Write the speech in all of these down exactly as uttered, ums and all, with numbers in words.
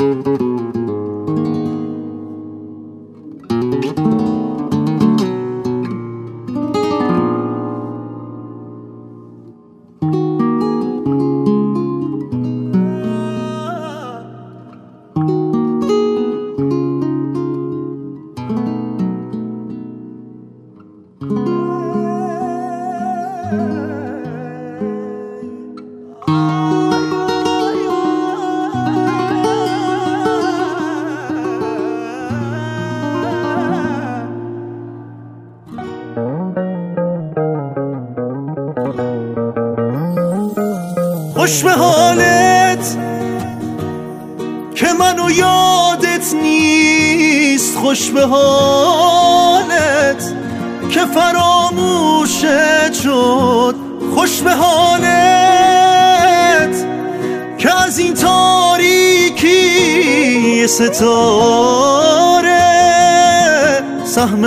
خوش به حالت که منو یادت نیست، خوش به حالت که فراموشت شد، خوش به حالت که از این تاریکی ستاره سهم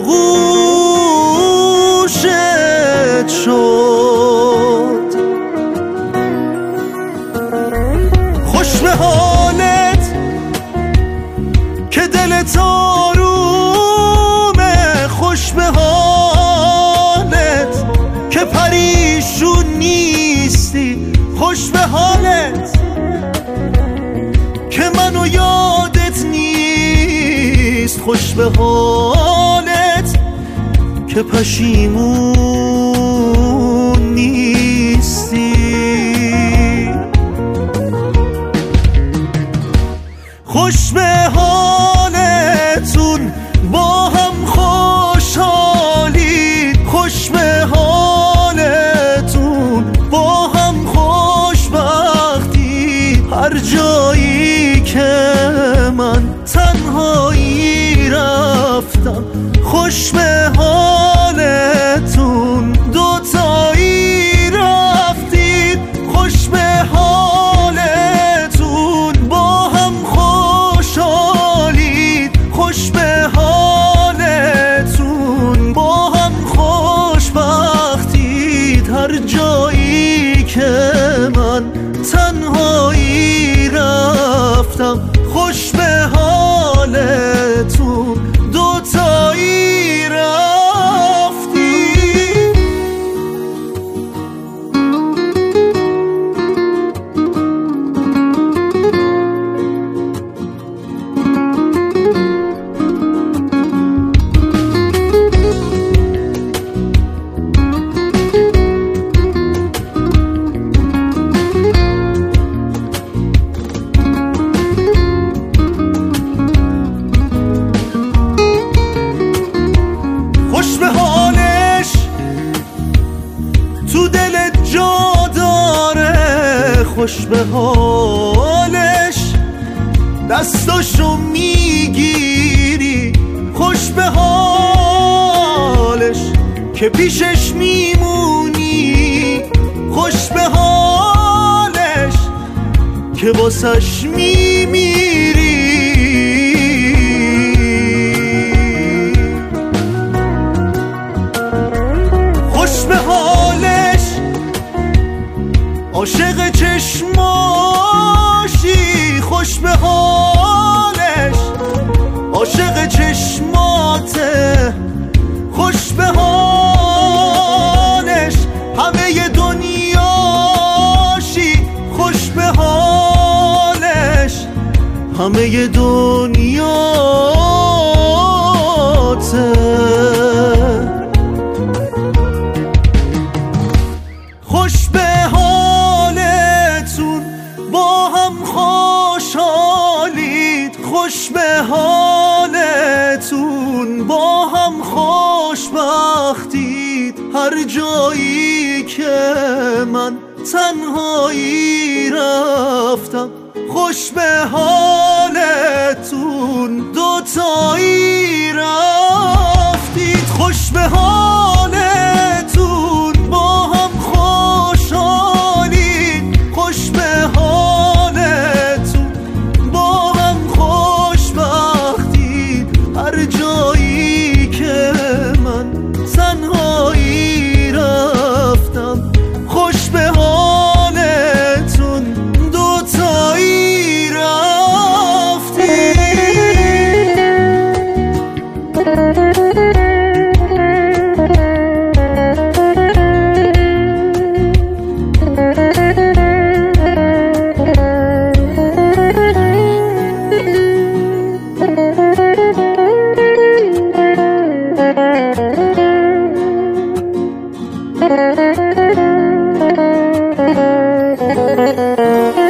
آغوشت شد. خوش به حالت که دلت آرومه، خوش به حالت که پریشون نیستی، خوش به حالت که منو یادت نیست، خوش به حالت که پشیمون نیستی. خوش به حالتون با هم خوشحالید، خوش به حالتون با هم خوشبختی. هر جایی که من تنهایی رفتم، خوش به حالتون دوتایی رفتید، خوش به حالتون با هم خوشحالید، خوش به حالتون با هم خوشبختید. هر جایی که من تنهایی رفتم، خوش به حالتون دوتایی رفتید. خوش به حالش تو دلت جا داره، خوش به حالش دستاشو میگیری، خوش به حالش که پیشش میمونی، خوش به حالش که واسش میمیری. خوش به حالش عاشق چشماشی، خوش به حالش عاشق چشماته، خوش به حالش همه دنیاشی، خوش به حالش همه دنیاته. خوش به حالتون با هم خوشحالید، خوش به حالتون با هم خوشبختید. هر جایی که من تنهایی رفتم، خوش به حالتون دوتایی رفتید. خوش به حالتون با هم خوشحالید، خوش به حالتون با هم خوشبختید. هر جایی که من تنهایی رفتم، خوش به حالتون دوتایی رفتید. میکنم.